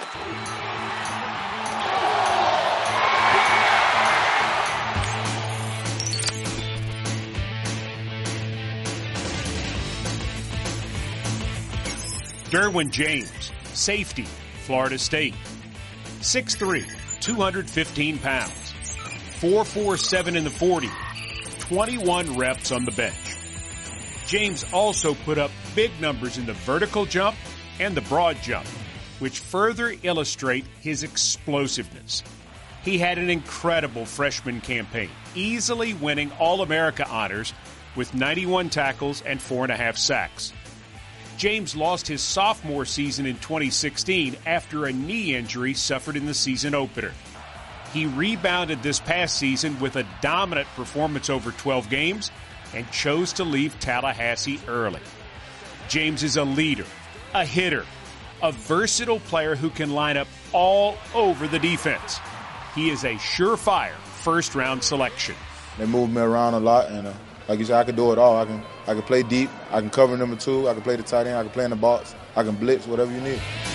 Derwin James, safety, Florida State. 6'3", 215 pounds. 4.47 in the 40. 21 reps on the bench. James also put up big numbers in the vertical jump and the broad jump, which further illustrate his explosiveness. He had an incredible freshman campaign, easily winning All-America honors with 91 tackles and 4.5 sacks. James lost his sophomore season in 2016 after a knee injury suffered in the season opener. He rebounded this past season with a dominant performance over 12 games and chose to leave Tallahassee early. James is a leader, a hitter, a versatile player who can line up all over the defense. He is a surefire first-round selection. They move me around a lot, and like you said, I can do it all. I can play deep. I can cover number 2. I can play the tight end. I can play in the box. I can blitz, whatever you need.